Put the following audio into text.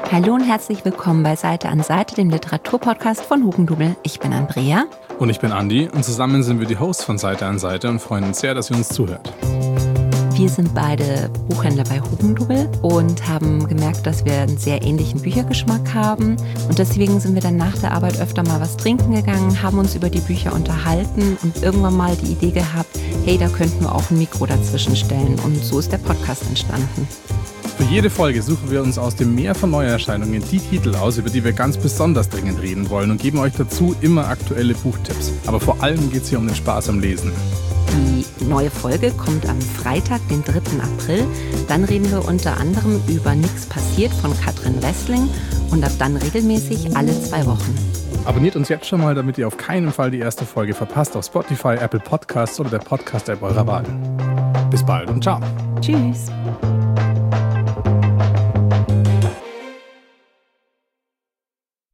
Hallo und herzlich willkommen bei Seite an Seite, dem Literaturpodcast von Hugendubel. Ich bin Andrea. Und ich bin Andi und zusammen sind wir die Hosts von Seite an Seite und freuen uns sehr, dass ihr uns zuhört. Wir sind beide Buchhändler bei Hugendubel und haben gemerkt, dass wir einen sehr ähnlichen Büchergeschmack haben. Und deswegen sind wir dann nach der Arbeit öfter mal was trinken gegangen, haben uns über die Bücher unterhalten und irgendwann mal die Idee gehabt, hey, da könnten wir auch ein Mikro dazwischen stellen. Und so ist der Podcast entstanden. Für jede Folge suchen wir uns aus dem Meer von Neuerscheinungen die Titel aus, über die wir ganz besonders dringend reden wollen und geben euch dazu immer aktuelle Buchtipps. Aber vor allem geht es hier um den Spaß am Lesen. Die neue Folge kommt am Freitag, den 3. April. Dann reden wir unter anderem über Nix passiert von Katrin Wessling und ab dann regelmäßig alle 2 Wochen. Abonniert uns jetzt schon mal, damit ihr auf keinen Fall die erste Folge verpasst auf Spotify, Apple Podcasts oder der Podcast-App eurer Wahl. Bis bald und ciao. Tschüss.